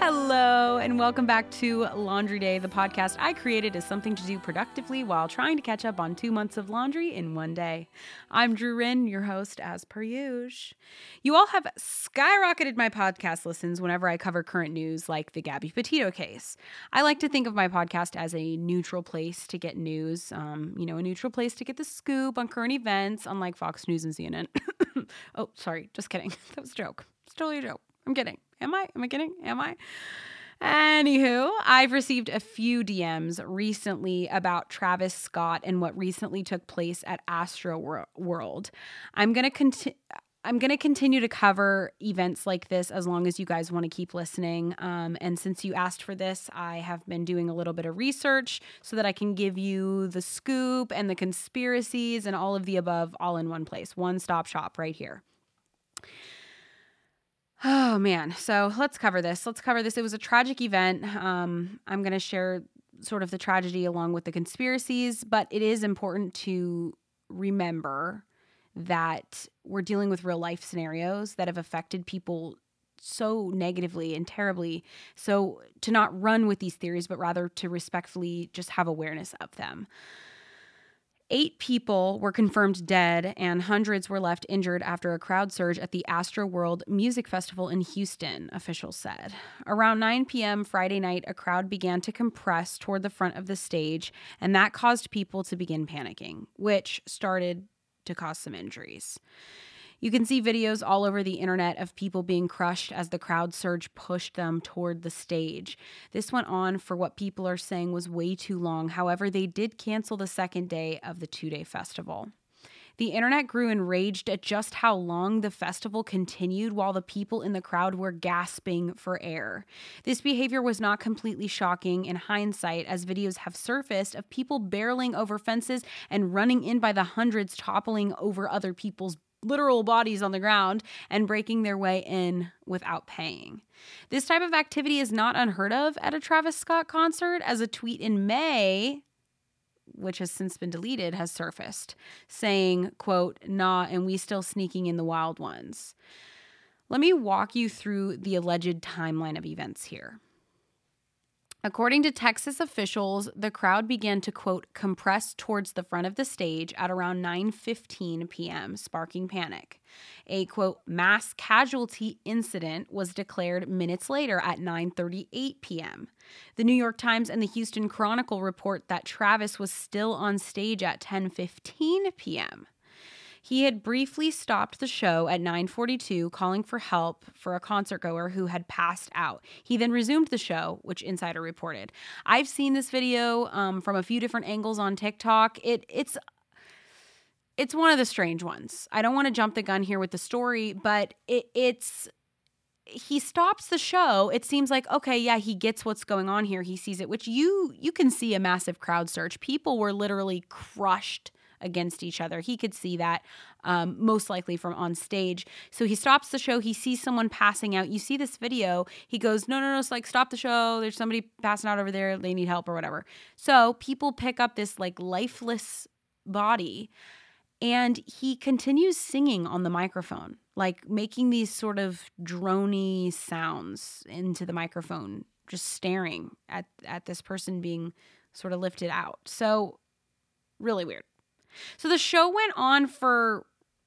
Hello, and welcome back to Laundry Day, the podcast I created as something to do productively while trying to catch up on 2 months of laundry in one day. I'm Drew Rinn, your host, as per usual. You all have skyrocketed my podcast listens whenever I cover current news like the Gabby Petito case. I like to think of my podcast as a neutral place to get news, a neutral place to get the scoop on current events, unlike Fox News and CNN. Oh, sorry, just kidding. That was a joke. It's totally a joke. I'm kidding. Am I kidding? Am I? Anywho, I've received a few DMs recently about Travis Scott and what recently took place at Astroworld. I'm going to continue to cover events like this as long as you guys want to keep listening. And since you asked for this, I have been doing a little bit of research so that I can give you the scoop and the conspiracies and all of the above all in one place. One-stop shop right here. Oh, man. So let's cover this. It was a tragic event. I'm going to share sort of the tragedy along with the conspiracies, but it is important to remember that we're dealing with real life scenarios that have affected people so negatively and terribly. So to not run with these theories, but rather to respectfully just have awareness of them. 8 people were confirmed dead and hundreds were left injured after a crowd surge at the Astroworld Music Festival in Houston, officials said. Around 9 p.m. Friday night, a crowd began to compress toward the front of the stage, and that caused people to begin panicking, which started to cause some injuries. You can see videos all over the internet of people being crushed as the crowd surge pushed them toward the stage. This went on for what people are saying was way too long. However, they did cancel the second day of the 2-day festival. The internet grew enraged at just how long the festival continued while the people in the crowd were gasping for air. This behavior was not completely shocking in hindsight, as videos have surfaced of people barreling over fences and running in by the hundreds, toppling over other people's literal bodies on the ground and breaking their way in without paying. This type of activity is not unheard of at a Travis Scott concert, as a tweet in May, which has since been deleted, has surfaced saying, quote, "Nah, and we still sneaking in the wild ones." Let me walk you through the alleged timeline of events here. According to Texas officials, the crowd began to, quote, compress towards the front of the stage at around 9:15 p.m., sparking panic. A, quote, mass casualty incident was declared minutes later at 9:38 p.m. The New York Times and the Houston Chronicle report that Travis was still on stage at 10:15 p.m. He had briefly stopped the show at 9:42, calling for help for a concertgoer who had passed out. He then resumed the show, which Insider reported. I've seen this video from a few different angles on TikTok. It's one of the strange ones. I don't want to jump the gun here with the story, but he stops the show. It seems like, okay, yeah, he gets what's going on here. He sees it, which you can see a massive crowd surge. People were literally crushed against each other. He could see that most likely from on stage. So he stops the show. He sees someone passing out. You see this video. He goes, no, it's like, stop the show. There's somebody passing out over there. They need help or whatever. So people pick up this like lifeless body, and he continues singing on the microphone, like making these sort of drony sounds into the microphone, just staring at this person being sort of lifted out. So really weird. So the show went on for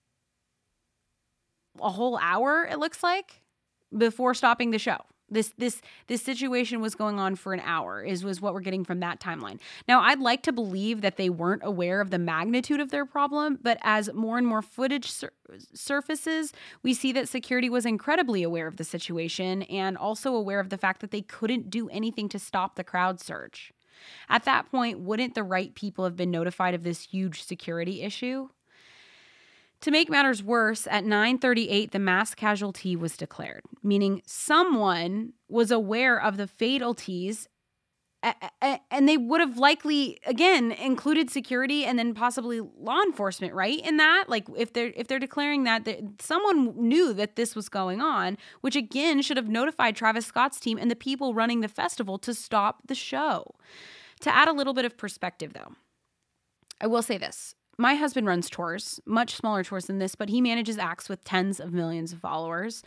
a whole hour, it looks like, before stopping the show. This situation was going on for an hour, was what we're getting from that timeline. Now, I'd like to believe that they weren't aware of the magnitude of their problem, but as more and more footage surfaces, we see that security was incredibly aware of the situation and also aware of the fact that they couldn't do anything to stop the crowd surge. At that point, wouldn't the right people have been notified of this huge security issue? To make matters worse, at 9:38, the mass casualty was declared, meaning someone was aware of the fatalities, and they would have likely, again, included security and then possibly law enforcement, right? In that, like, if they're declaring that someone knew that this was going on, which again should have notified Travis Scott's team and the people running the festival to stop the show. To add a little bit of perspective, though, I will say this. My husband runs tours, much smaller tours than this, but he manages acts with tens of millions of followers.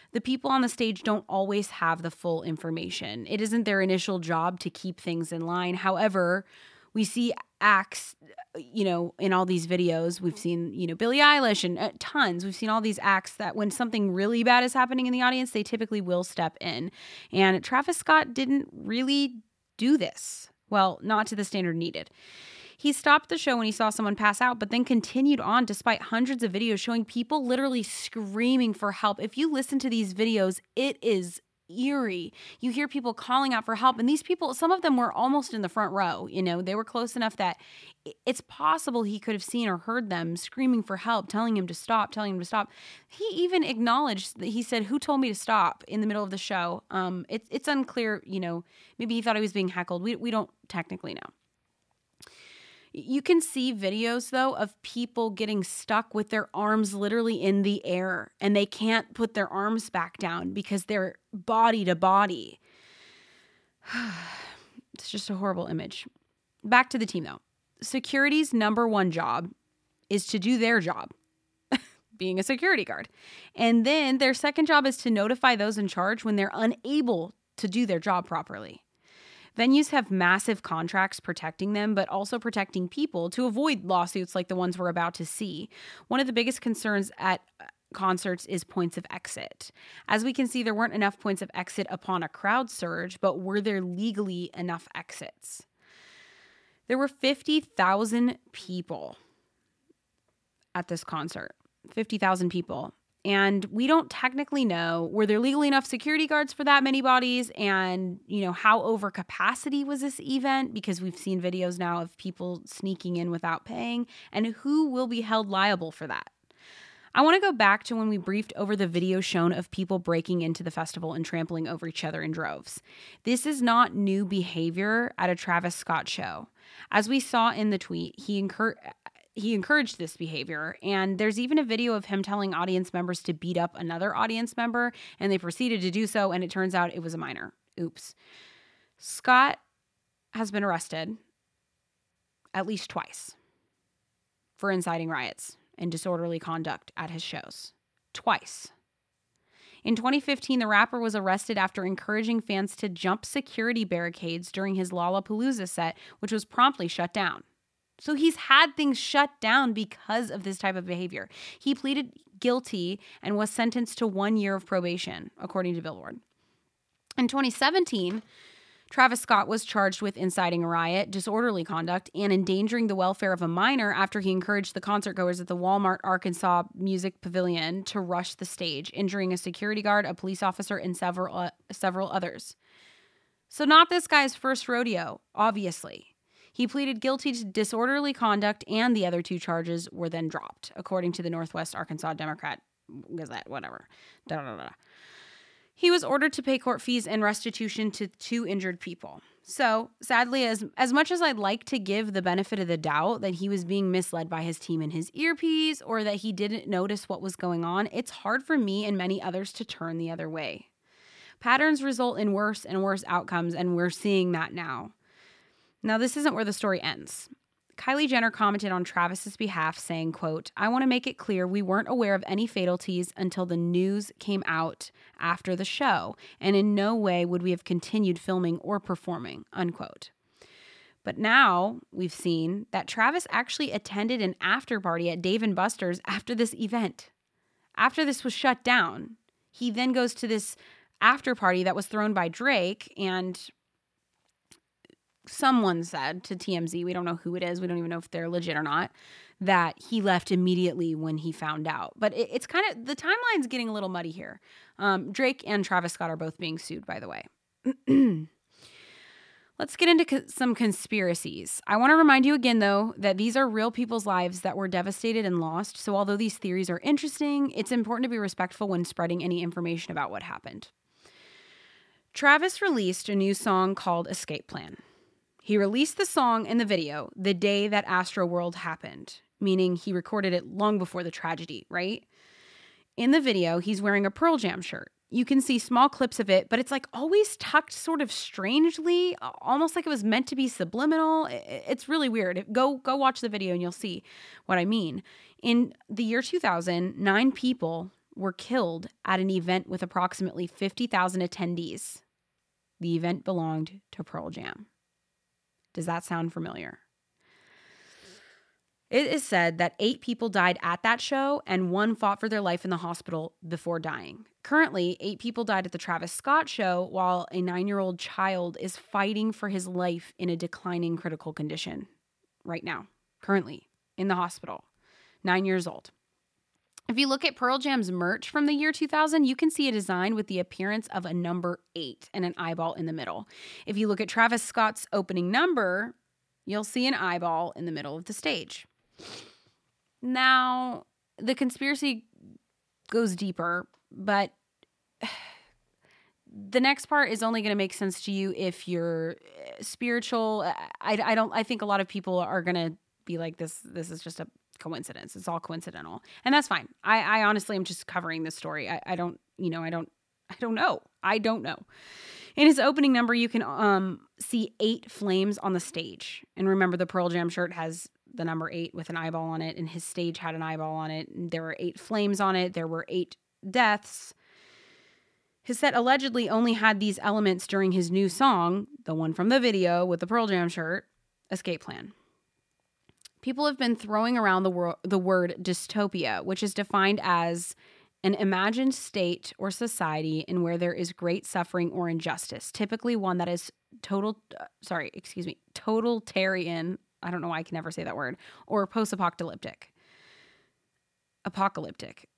The people on the stage don't always have the full information. It isn't their initial job to keep things in line. However, we see acts, in all these videos. We've seen, Billie Eilish and tons. We've seen all these acts that when something really bad is happening in the audience, they typically will step in. And Travis Scott didn't really do this. Well, not to the standard needed. He stopped the show when he saw someone pass out, but then continued on despite hundreds of videos showing people literally screaming for help. If you listen to these videos, it is eerie. You hear people calling out for help, and these people, some of them were almost in the front row. They were close enough that it's possible he could have seen or heard them screaming for help, telling him to stop. He even acknowledged that he said, "Who told me to stop?" in the middle of the show. It's unclear, maybe he thought he was being heckled. We don't technically know. You can see videos, though, of people getting stuck with their arms literally in the air, and they can't put their arms back down because they're body to body. It's just a horrible image. Back to the team, though. Security's number one job is to do their job, being a security guard. And then their second job is to notify those in charge when they're unable to do their job properly. Venues have massive contracts protecting them, but also protecting people to avoid lawsuits like the ones we're about to see. One of the biggest concerns at concerts is points of exit. As we can see, there weren't enough points of exit upon a crowd surge, but were there legally enough exits? There were 50,000 people at this concert. 50,000 people. And we don't technically know, were there legally enough security guards for that many bodies? And, how over capacity was this event? Because we've seen videos now of people sneaking in without paying. And who will be held liable for that? I want to go back to when we briefed over the video shown of people breaking into the festival and trampling over each other in droves. This is not new behavior at a Travis Scott show. As we saw in the tweet, he encouraged this behavior, and there's even a video of him telling audience members to beat up another audience member, and they proceeded to do so, and it turns out it was a minor. Oops. Scott has been arrested at least twice for inciting riots and disorderly conduct at his shows. Twice. In 2015, the rapper was arrested after encouraging fans to jump security barricades during his Lollapalooza set, which was promptly shut down. So he's had things shut down because of this type of behavior. He pleaded guilty and was sentenced to 1 year of probation, according to Billboard. In 2017, Travis Scott was charged with inciting a riot, disorderly conduct, and endangering the welfare of a minor after he encouraged the concertgoers at the Walmart Arkansas Music Pavilion to rush the stage, injuring a security guard, a police officer, and several others. So not this guy's first rodeo, obviously. He pleaded guilty to disorderly conduct, and the other two charges were then dropped, according to the Northwest Arkansas Democrat Gazette, whatever. He was ordered to pay court fees and restitution to 2 injured people. So, sadly, as much as I'd like to give the benefit of the doubt that he was being misled by his team in his earpiece or that he didn't notice what was going on, it's hard for me and many others to turn the other way. Patterns result in worse and worse outcomes, and we're seeing that now. Now, this isn't where the story ends. Kylie Jenner commented on Travis's behalf saying, quote, "I want to make it clear we weren't aware of any fatalities until the news came out after the show, and in no way would we have continued filming or performing," unquote. But now we've seen that Travis actually attended an after party at Dave & Buster's after this event. After this was shut down, he then goes to this after party that was thrown by Drake, and someone said to TMZ, we don't know who it is, we don't even know if they're legit or not, that he left immediately when he found out. But it's kind of, the timeline's getting a little muddy here. Drake and Travis Scott are both being sued, by the way. Let's get into some conspiracies. I want to remind you again, though, that these are real people's lives that were devastated and lost. So although these theories are interesting, it's important to be respectful when spreading any information about what happened. Travis released a new song called Escape Plan. He released the song and the video the day that Astroworld happened, meaning he recorded it long before the tragedy, right? In the video, he's wearing a Pearl Jam shirt. You can see small clips of it, but it's like always tucked sort of strangely, almost like it was meant to be subliminal. It's really weird. Go watch the video and you'll see what I mean. In the year 2000, 9 people were killed at an event with approximately 50,000 attendees. The event belonged to Pearl Jam. Does that sound familiar? It is said that 8 people died at that show and 1 fought for their life in the hospital before dying. Currently, 8 people died at the Travis Scott show, while a 9-year-old child is fighting for his life in a declining critical condition right now, currently in the hospital, 9 years old. If you look at Pearl Jam's merch from the year 2000, you can see a design with the appearance of a number 8 and an eyeball in the middle. If you look at Travis Scott's opening number, you'll see an eyeball in the middle of the stage. Now, the conspiracy goes deeper, but the next part is only going to make sense to you if you're spiritual. I think a lot of people are going to be like, this is just a coincidence. It's all coincidental. And that's fine. I honestly am just covering this story. I don't know. In his opening number, you can see 8 flames on the stage. And remember, the Pearl Jam shirt has the number 8 with an eyeball on it, and his stage had an eyeball on it. And there were 8 flames on it. There were 8 deaths. His set allegedly only had these elements during his new song, the one from the video with the Pearl Jam shirt, Escape Plan. People have been throwing around the word dystopia, which is defined as an imagined state or society in where there is great suffering or injustice, typically one that is totalitarian. I don't know why I can never say that word, or post-apocalyptic. Apocalyptic.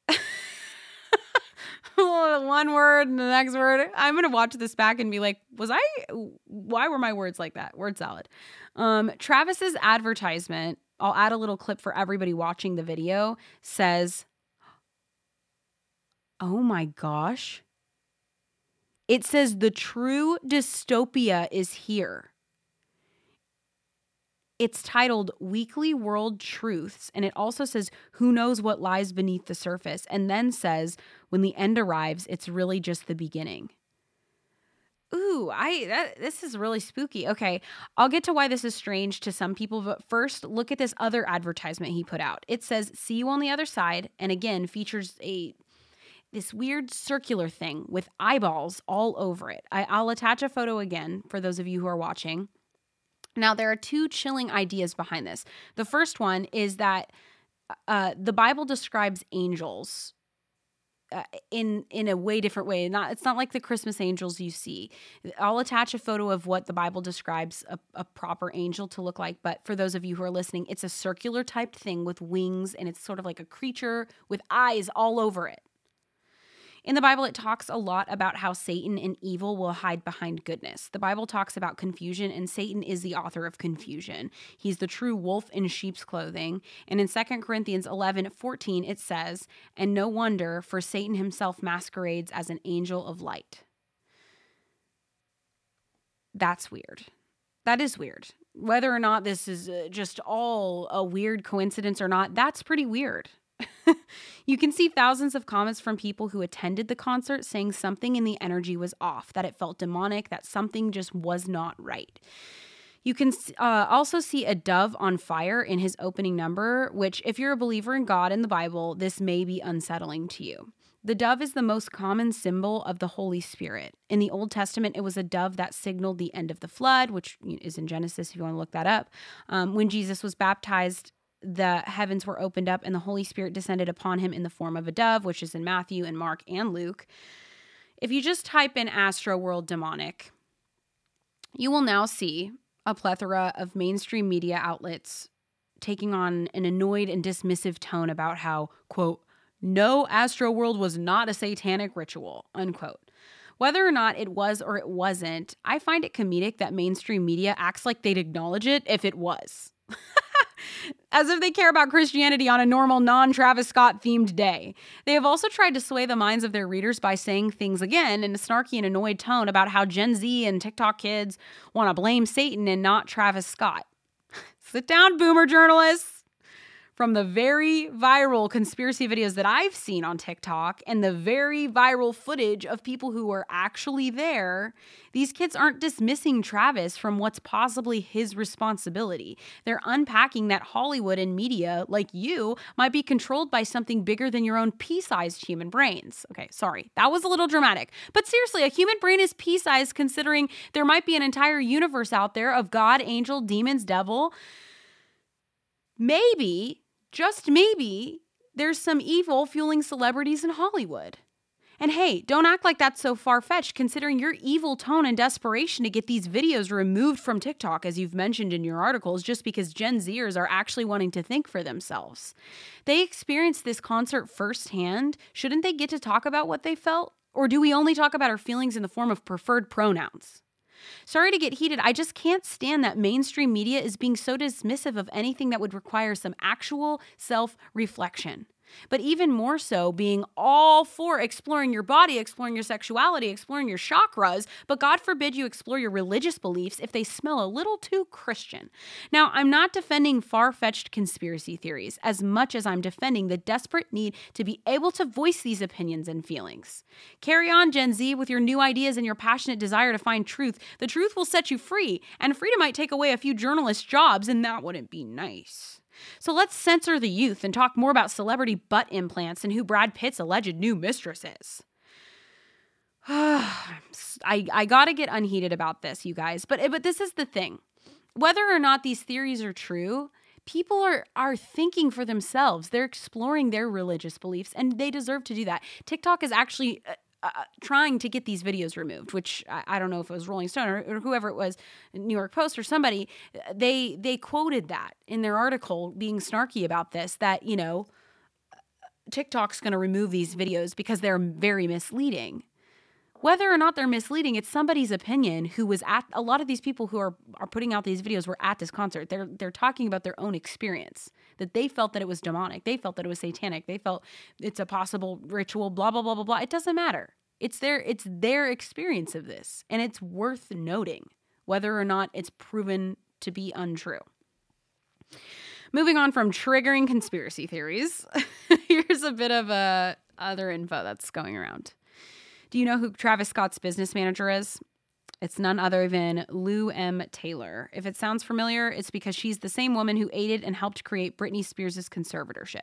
One word and the next word. I'm going to watch this back and be like, why were my words like that? Word salad. Travis's advertisement, I'll add a little clip for everybody watching the video, says, oh my gosh. It says the true dystopia is here. It's titled Weekly World Truths, and it also says, who knows what lies beneath the surface, and then says, when the end arrives, it's really just the beginning. Ooh, this is really spooky. Okay, I'll get to why this is strange to some people, but first, look at this other advertisement he put out. It says, see you on the other side, and again, features this weird circular thing with eyeballs all over it. I'll attach a photo again for those of you who are watching. Now, there are 2 chilling ideas behind this. The first one is that the Bible describes angels in a way different way. It's not like the Christmas angels you see. I'll attach a photo of what the Bible describes a proper angel to look like. But for those of you who are listening, it's a circular typed thing with wings, and it's sort of like a creature with eyes all over it. In the Bible, it talks a lot about how Satan and evil will hide behind goodness. The Bible talks about confusion, and Satan is the author of confusion. He's the true wolf in sheep's clothing. And in 2 Corinthians 11:14, it says, and no wonder, for Satan himself masquerades as an angel of light. That's weird. That is weird. Whether or not this is just all a weird coincidence or not, that's pretty weird. You can see thousands of comments from people who attended the concert saying something in the energy was off, that it felt demonic, that something just was not right. You can also see a dove on fire in his opening number, which if you're a believer in God and the Bible, this may be unsettling to you. The dove is the most common symbol of the Holy Spirit. In the Old Testament, it was a dove that signaled the end of the flood, which is in Genesis if you want to look that up. When Jesus was baptized, the heavens were opened up and the Holy Spirit descended upon him in the form of a dove, which is in Matthew and Mark and Luke. If you just type in Astroworld demonic, you will now see a plethora of mainstream media outlets taking on an annoyed and dismissive tone about how, quote, no, Astroworld was not a satanic ritual, unquote. Whether or not it was or it wasn't, I find it comedic that mainstream media acts like they'd acknowledge it if it was. As if they care about Christianity on a normal non-Travis Scott themed day. They have also tried to sway the minds of their readers by saying things again in a snarky and annoyed tone about how Gen Z and TikTok kids want to blame Satan and not Travis Scott. Sit down, boomer journalists. from the very viral conspiracy videos that I've seen on TikTok and the very viral footage of people who were actually there, these kids aren't dismissing Travis from what's possibly his responsibility. They're unpacking that Hollywood and media, like you, might be controlled by something bigger than your own pea-sized human brains. Okay, sorry, that was a little dramatic. But seriously, a human brain is pea-sized considering there might be an entire universe out there of God, angel, demons, devil. Maybe, just maybe, there's some evil fueling celebrities in Hollywood. And hey, don't act like that's so far-fetched considering your evil tone and desperation to get these videos removed from TikTok, as you've mentioned in your articles, just because Gen Zers are actually wanting to think for themselves. They experienced this concert firsthand. Shouldn't they get to talk about what they felt? Or do we only talk about our feelings in the form of preferred pronouns? Sorry to get heated. I just can't stand that mainstream media is being so dismissive of anything that would require some actual self-reflection. But even more so, being all for exploring your body, exploring your sexuality, exploring your chakras, but God forbid you explore your religious beliefs if they smell a little too Christian. Now, I'm not defending far-fetched conspiracy theories as much as I'm defending the desperate need to be able to voice these opinions and feelings. Carry on, Gen Z, with your new ideas and your passionate desire to find truth. The truth will set you free, and freedom might take away a few journalists' jobs, and that wouldn't be nice. So let's censor the youth and talk more about celebrity butt implants and who Brad Pitt's alleged new mistress is. I gotta get unheated about this, you guys. But this is the thing. Whether or not these theories are true, people are thinking for themselves. They're exploring their religious beliefs, and they deserve to do that. TikTok is actually trying to get these videos removed, which I don't know if it was Rolling Stone or whoever it was, New York Post or somebody, they quoted that in their article being snarky about this, that, you know, TikTok's going to remove these videos because they're very misleading. Whether or not they're misleading, it's somebody's opinion who was at, a lot of these people who are putting out these videos were at this concert. They're talking about their own experience, that they felt that it was demonic. They felt that it was satanic. They felt it's a possible ritual, blah, blah, blah, blah, blah. It doesn't matter. It's their experience of this, and it's worth noting whether or not it's proven to be untrue. Moving on from triggering conspiracy theories, here's a bit of other info that's going around. Do you know who Travis Scott's business manager is? It's none other than Lou M. Taylor. If it sounds familiar, it's because she's the same woman who aided and helped create Britney Spears' conservatorship.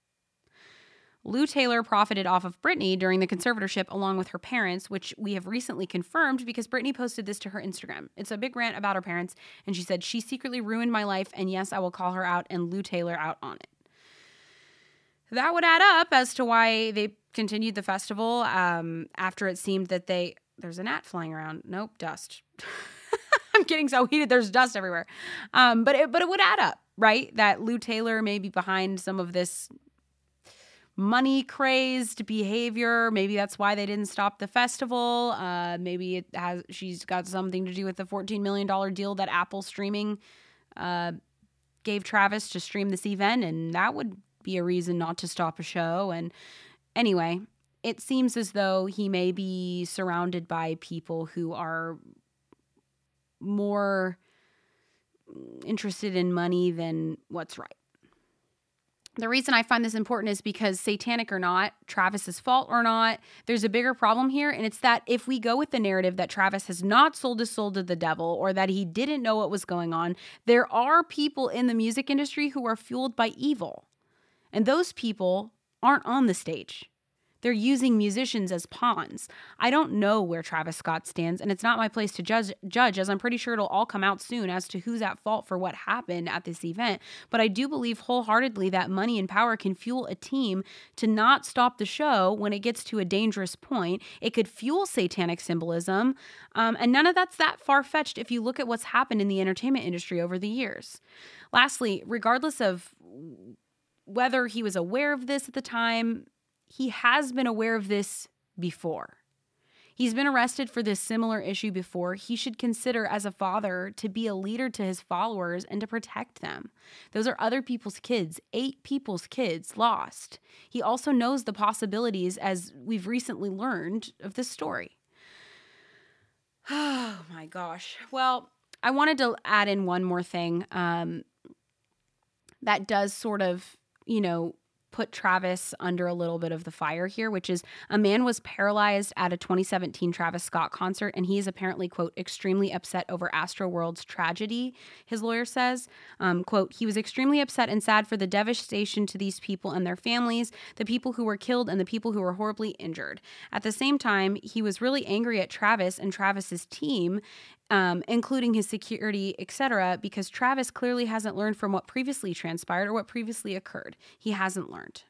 Lou Taylor profited off of Britney during the conservatorship along with her parents, which we have recently confirmed because Britney posted this to her Instagram. It's a big rant about her parents, and she said, "She secretly ruined my life, and yes, I will call her out and Lou Taylor out on it." That would add up as to why they continued the festival after it seemed that there's a gnat flying around. Nope, dust. I'm getting so heated. There's dust everywhere. But it would add up, right? That Lou Taylor may be behind some of this money-crazed behavior. Maybe that's why they didn't stop the festival. Maybe she's got something to do with the $14 million deal that Apple Streaming gave Travis to stream this event, and that would be a reason not to stop a show. And anyway, it seems as though he may be surrounded by people who are more interested in money than what's right. The reason I find this important is because, satanic or not, Travis's fault or not, there's a bigger problem here, and it's that if we go with the narrative that Travis has not sold his soul to the devil or that he didn't know what was going on, there are people in the music industry who are fueled by evil. And those people aren't on the stage. They're using musicians as pawns. I don't know where Travis Scott stands, and it's not my place to judge, as I'm pretty sure it'll all come out soon as to who's at fault for what happened at this event. But I do believe wholeheartedly that money and power can fuel a team to not stop the show when it gets to a dangerous point. It could fuel satanic symbolism, and none of that's that far-fetched if you look at what's happened in the entertainment industry over the years. Lastly, regardless of whether he was aware of this at the time, he has been aware of this before. He's been arrested for this similar issue before. He should consider, as a father, to be a leader to his followers and to protect them. Those are other people's kids, 8 people's kids lost. He also knows the possibilities, as we've recently learned, of this story. Oh my gosh. Well, I wanted to add in one more thing that does sort of put Travis under a little bit of the fire here, which is a man was paralyzed at a 2017 Travis Scott concert, and he is apparently, quote, extremely upset over Astroworld's tragedy, his lawyer says. Quote, he was extremely upset and sad for the devastation to these people and their families, the people who were killed and the people who were horribly injured. At the same time, he was really angry at Travis and Travis's team, including his security, etc., because Travis clearly hasn't learned from what previously transpired or what previously occurred. He hasn't learned.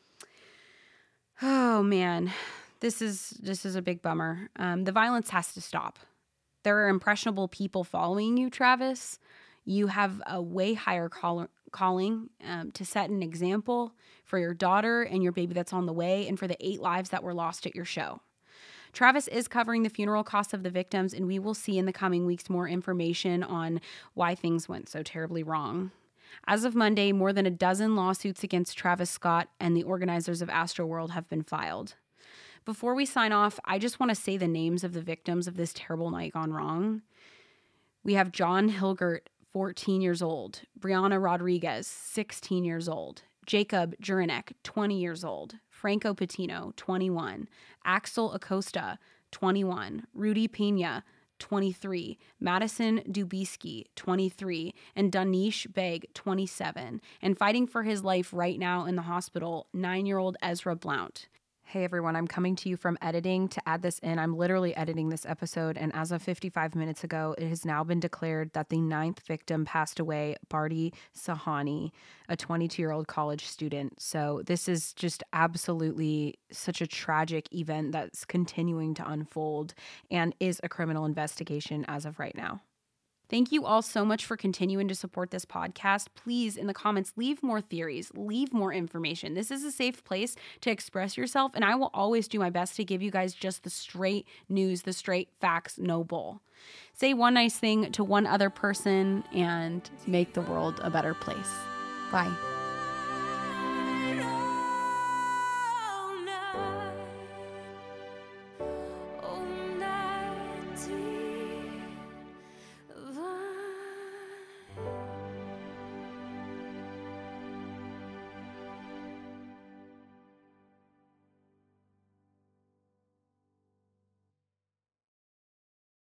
Oh man, this is a big bummer. The violence has to stop. There are impressionable people following you, Travis. You have a way higher calling to set an example for your daughter and your baby that's on the way, and for the 8 lives that were lost at your show. Travis is covering the funeral costs of the victims, and we will see in the coming weeks more information on why things went so terribly wrong. As of Monday, more than a dozen lawsuits against Travis Scott and the organizers of Astroworld have been filed. Before we sign off, I just want to say the names of the victims of this terrible night gone wrong. We have John Hilgert, 14 years old, Brianna Rodriguez, 16 years old, Jacob Juranek, 20 years old, Franco Patino, 21, Axel Acosta, 21, Rudy Pena, 23, Madison Dubisky, 23, and Danish Beg, 27, and fighting for his life right now in the hospital, 9-year-old Ezra Blount. Hey everyone, I'm coming to you from editing to add this in. I'm literally editing this episode, and as of 55 minutes ago, it has now been declared that the 9th victim passed away, Bardi Sahani, a 22-year-old college student. So this is just absolutely such a tragic event that's continuing to unfold and is a criminal investigation as of right now. Thank you all so much for continuing to support this podcast. Please, in the comments, leave more theories, leave more information. This is a safe place to express yourself, and I will always do my best to give you guys just the straight news, the straight facts, no bull. Say one nice thing to one other person and make the world a better place. Bye.